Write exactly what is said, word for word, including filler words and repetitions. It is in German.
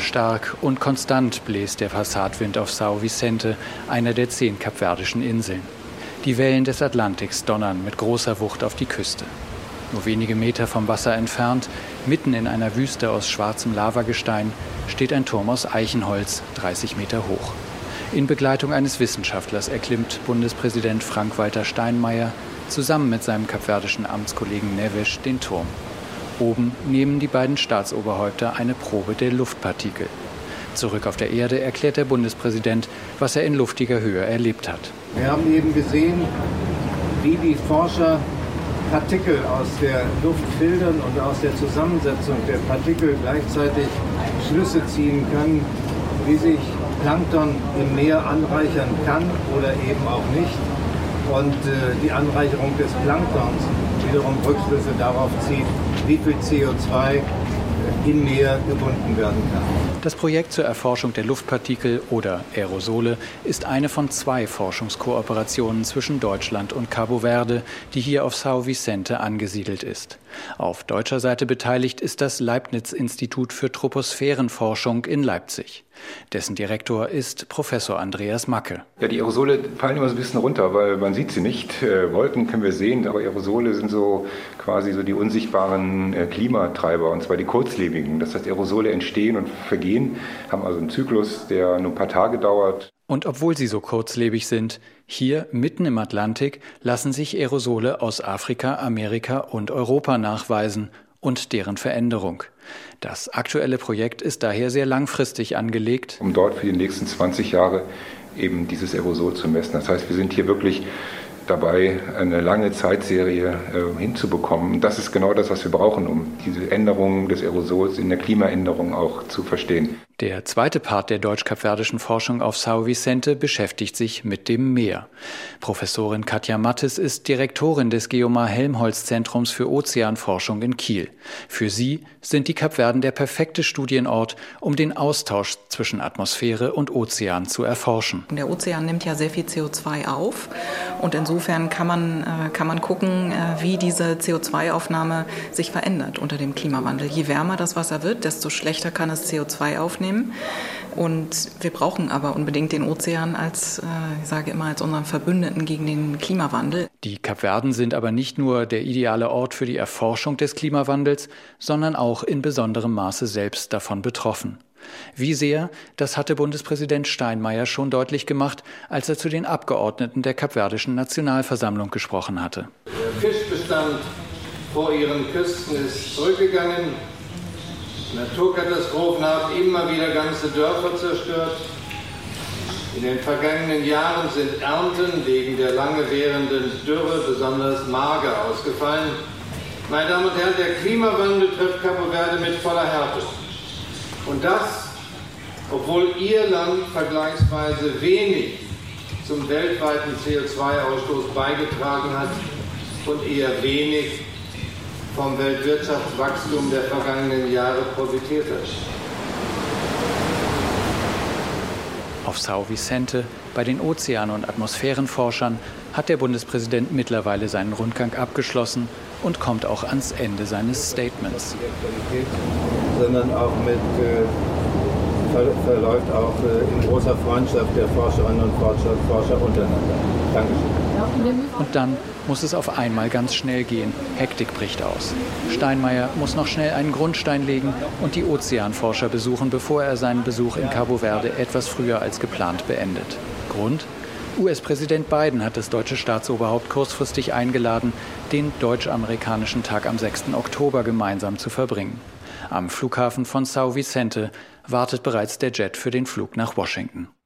Stark und konstant bläst der Passatwind auf São Vicente, einer der zehn kapverdischen Inseln. Die Wellen des Atlantiks donnern mit großer Wucht auf die Küste. Nur wenige Meter vom Wasser entfernt, mitten in einer Wüste aus schwarzem Lavagestein, steht ein Turm aus Eichenholz, dreißig Meter hoch. In Begleitung eines Wissenschaftlers erklimmt Bundespräsident Frank-Walter Steinmeier zusammen mit seinem kapverdischen Amtskollegen Neves den Turm. Oben nehmen die beiden Staatsoberhäupter eine Probe der Luftpartikel. Zurück auf der Erde erklärt der Bundespräsident, was er in luftiger Höhe erlebt hat. Wir haben eben gesehen, wie die Forscher Partikel aus der Luft filtern und aus der Zusammensetzung der Partikel gleichzeitig Schlüsse ziehen können, wie sich Plankton im Meer anreichern kann oder eben auch nicht. Und äh, die Anreicherung des Planktons wiederum Rückschlüsse darauf zieht, wie viel C O zwei im Meer gebunden werden kann. Das Projekt zur Erforschung der Luftpartikel oder Aerosole ist eine von zwei Forschungskooperationen zwischen Deutschland und Cabo Verde, die hier auf São Vicente angesiedelt ist. Auf deutscher Seite beteiligt ist das Leibniz-Institut für Troposphärenforschung in Leipzig. Dessen Direktor ist Professor Andreas Macke. Ja, die Aerosole fallen immer so ein bisschen runter, weil man sieht sie nicht. Äh, Wolken können wir sehen, aber Aerosole sind so quasi so die unsichtbaren äh, Klimatreiber, und zwar die kurzlebigen. Das heißt, Aerosole entstehen und vergehen, haben also einen Zyklus, der nur ein paar Tage dauert. Und obwohl sie so kurzlebig sind, hier mitten im Atlantik lassen sich Aerosole aus Afrika, Amerika und Europa nachweisen und deren Veränderung. Das aktuelle Projekt ist daher sehr langfristig angelegt, um dort für die nächsten zwanzig Jahre eben dieses Aerosol zu messen. Das heißt, wir sind hier wirklich dabei, eine lange Zeitserie äh, hinzubekommen. Und das ist genau das, was wir brauchen, um diese Änderungen des Aerosols in der Klimaänderung auch zu verstehen. Der zweite Part der deutsch-kapverdischen Forschung auf São Vicente beschäftigt sich mit dem Meer. Professorin Katja Mattes ist Direktorin des Geomar-Helmholtz-Zentrums für Ozeanforschung in Kiel. Für sie sind die Kapverden der perfekte Studienort, um den Austausch zwischen Atmosphäre und Ozean zu erforschen. Der Ozean nimmt ja sehr viel C O zwei auf und insofern kann man, äh, kann man gucken, äh, wie diese C O zwei Aufnahme sich verändert unter dem Klimawandel. Je wärmer das Wasser wird, desto schlechter kann es C O zwei aufnehmen. Und wir brauchen aber unbedingt den Ozean als, ich sage immer, als unseren Verbündeten gegen den Klimawandel. Die Kapverden sind aber nicht nur der ideale Ort für die Erforschung des Klimawandels, sondern auch in besonderem Maße selbst davon betroffen. Wie sehr, das hatte Bundespräsident Steinmeier schon deutlich gemacht, als er zu den Abgeordneten der kapverdischen Nationalversammlung gesprochen hatte. Der Fischbestand vor ihren Küsten ist zurückgegangen. Naturkatastrophen haben immer wieder ganze Dörfer zerstört. In den vergangenen Jahren sind Ernten wegen der lange währenden Dürre besonders mager ausgefallen. Meine Damen und Herren, der Klimawandel trifft Cabo Verde mit voller Härte. Und das, obwohl Ihr Land vergleichsweise wenig zum weltweiten C O zwei Ausstoß beigetragen hat und eher wenig vom Weltwirtschaftswachstum der vergangenen Jahre profitiert hat. Auf São Vicente, bei den Ozean- und Atmosphärenforschern, hat der Bundespräsident mittlerweile seinen Rundgang abgeschlossen und kommt auch ans Ende seines Statements. Sondern auch mit, äh, ver verläuft auch äh, in großer Freundschaft der Forscherinnen und Forscher, Forscher untereinander. Dankeschön. Und dann muss es auf einmal ganz schnell gehen. Hektik bricht aus. Steinmeier muss noch schnell einen Grundstein legen und die Ozeanforscher besuchen, bevor er seinen Besuch in Cabo Verde etwas früher als geplant beendet. Grund? U S-Präsident Biden hat das deutsche Staatsoberhaupt kurzfristig eingeladen, den deutsch-amerikanischen Tag am sechsten Oktober gemeinsam zu verbringen. Am Flughafen von São Vicente wartet bereits der Jet für den Flug nach Washington.